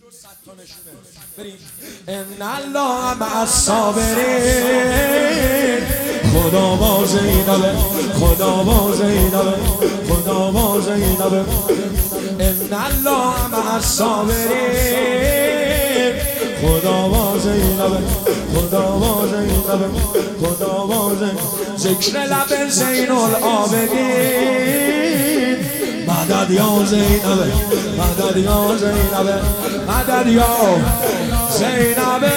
ان الله مع الصابرین. خدا با زینبه، خدا با زینبه، خدا با زینبه. ان الله مع الصابرین. خدا با زینبه، خدا با زینبه، خدا با زینبه. ذکر لب زین العابدین. مدد یا زینبه، مدد یا زینبه، مدد یا زینبه.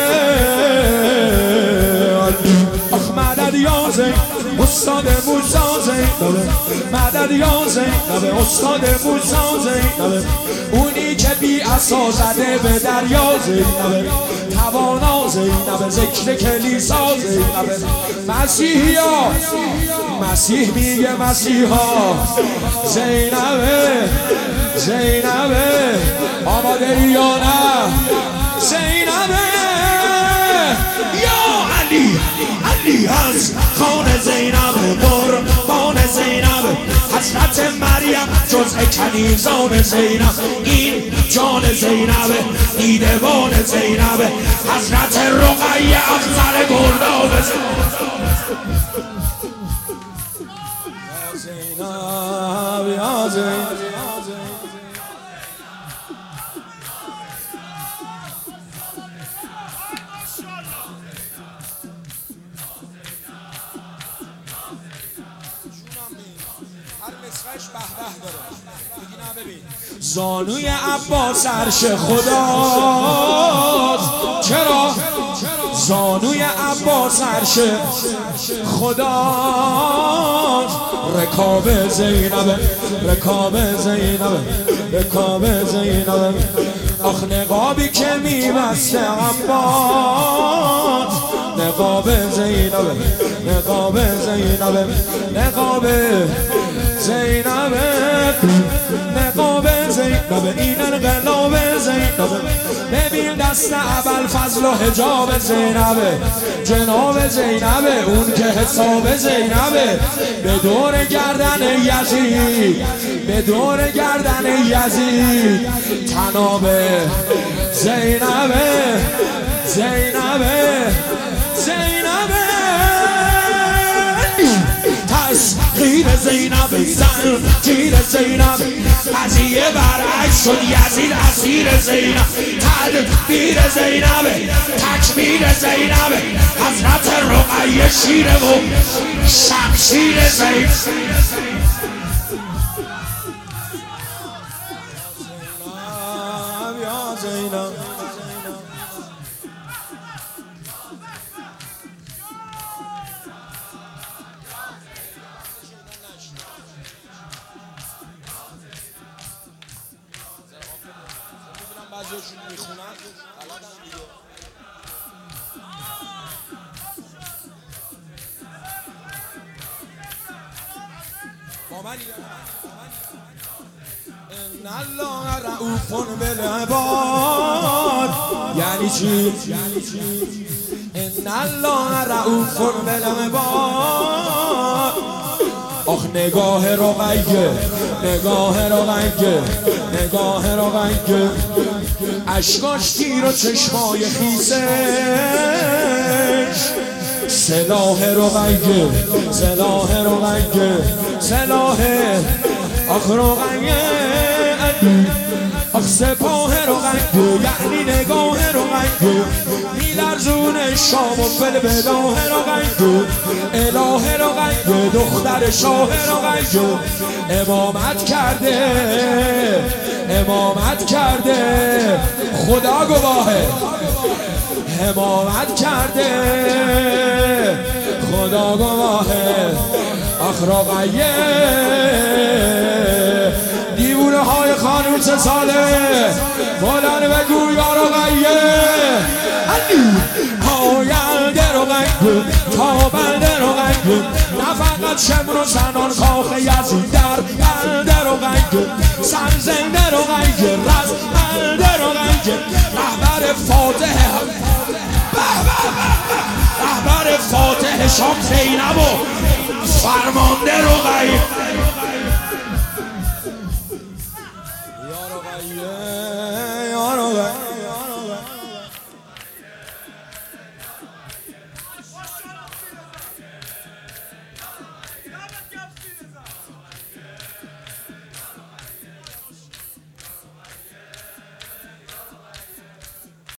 آخ مدد یا زینبه، استاد موسا زینبه. مدد یا زینبه، استاد موسا زینبه. اونی که بی عصا زده به دریا زینبه. توانا زینبه، ذکر کلیسا زینبه. مسیحیا، مسیح میگه مسیحا زینبه، زینبه. آماده یا نه زینبه؟ یا علی، علی از خان زینبه، قربان زینبه. حضرت مریم جزء کنیزان زینب. این جان زینبه، دیدبان زینبه. حضرت رقیه افضل گرداب زینب، یا زینب. زانوی عباس عرش خداست. چرا؟ زانوی عباس عرش خداست. رکاب زینبه، رکاب زینبه، رکاب زینبه. آخ نقابی که میبسته عباس. نقاب زینبه، نقاب زینبه، نقاب زینبه، نقاب زینبه. این انقلاب زینبه. ببین دست ابوالفضل و حجاب زینبه. جناب زینبه، اون که حساب زینبه. به دور گردن یزید، به دور گردن یزید تنابه زینبه، زینبه، زینبه. تسخیر زینب، زنجیر زینب. قضیه برعکس شد، یزید اسیر زینب. تدبیر زینب، تکبیر زینب. حضرت رقیه شیره و شمشیر زینب. یا زینب. بعضیشون میخونن بلدن دیگه. با من ان الله رؤوف بالعباد. یعنی چی؟ ان الله رؤوف بالعباد. آخ نگاه رقیه، نگاه رقیه، نگاه رقیه. اشکاش تیر و چشمای خیسش. سلاح رقیه، سلاح رقیه، سلاح. آخ رقیه، آخ سپاه رقیه. یعنی نگاه رقیه میلرزون شام و فلبلاه رقیه. اله رقیه، دختر شاه رقیه. امامت کرده، امامت کرده، خدا گواهه. امامت کرده، خدا گواهه. آخ رقیه، دیوونه های خانم چه ساله. بلند بگو یا رقیه. پاینده رقیه، تابنده رقیه. نه فقط شمر و زنان کاخ یزید در بنده رقیه. سرزنده رقیه، رزمنده رقیه. رهبر فاتح، رهبر فاتح شام زینب و فرمانده رقیه.